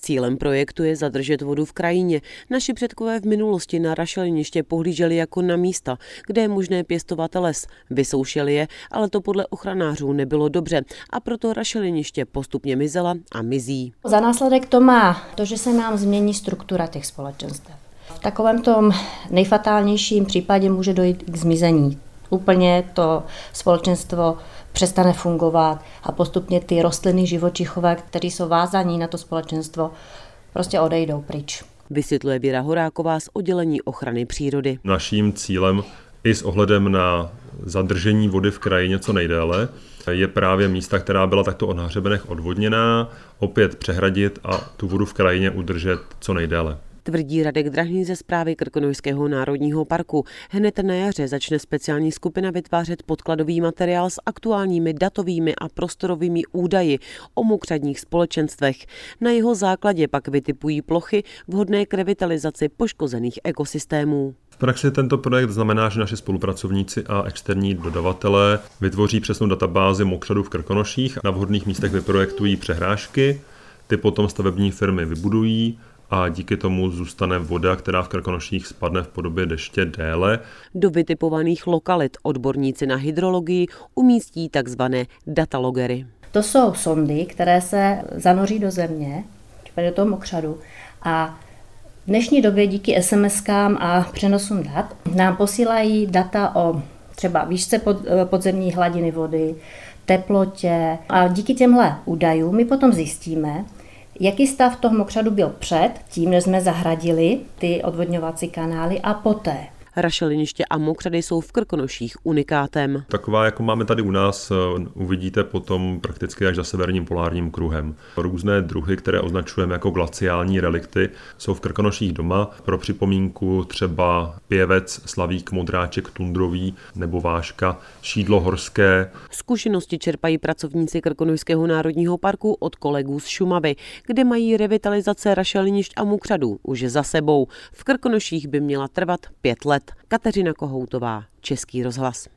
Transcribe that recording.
Cílem projektu je zadržet vodu v krajině. Naši předkové v minulosti na rašeliniště pohlíželi jako na místa, kde je možné pěstovat les. Vysoušeli je, ale to podle ochranářů nebylo dobře a proto rašeliniště postupně mizela a mizí. Za následek to má to, že se nám změní struktura těch společenstev. V takovém tom nejfatálnějším případě může dojít k zmizení. Úplně to společenstvo přestane fungovat a postupně ty rostliny živočichové, které jsou vázaní na to společenstvo, prostě odejdou pryč. Vysvětluje Věra Horáková z oddělení ochrany přírody. Naším cílem i s ohledem na zadržení vody v krajině co nejdéle je právě místa, která byla takto na hřebenech odvodněná, opět přehradit a tu vodu v krajině udržet co nejdéle. Tvrdí Radek Drahný ze Správy Krkonošského národního parku. Hned na jaře začne speciální skupina vytvářet podkladový materiál s aktuálními datovými a prostorovými údaji o mokřadních společenstvech. Na jeho základě pak vytipují plochy vhodné k revitalizaci poškozených ekosystémů. V praxi tento projekt znamená, že naši spolupracovníci a externí dodavatelé vytvoří přesnou databázi mokřadů v Krkonoších, na vhodných místech vyprojektují přehrážky, ty potom stavební firmy vybudují a díky tomu zůstane voda, která v Krkonoších spadne v podobě deště déle. Do vytipovaných lokalit odborníci na hydrologii umístí takzvané datalogery. To jsou sondy, které se zanoří do země, do toho mokřadu, a v dnešní době díky SMS-kám a přenosům dat nám posílají data o třeba výšce podzemní hladiny vody, teplotě, a díky těmhle údajům my potom zjistíme, jaký stav toho mokřadu byl před tím, než jsme zahradili ty odvodňovací kanály, a poté. Rašeliniště a mokřady jsou v Krkonoších unikátem. Taková, jako máme tady u nás, uvidíte potom prakticky až za severním polárním kruhem. Různé druhy, které označujeme jako glaciální relikty, jsou v Krkonoších doma. Pro připomínku třeba pěvec, slavík, modráček tundrový nebo váška, šídlo horské. Zkušenosti čerpají pracovníci Krkonošského národního parku od kolegů z Šumavy, kde mají revitalizace rašelinišť a mokřadů už za sebou. V Krkonoších by měla trvat 5 let. Kateřina Kohoutová, Český rozhlas.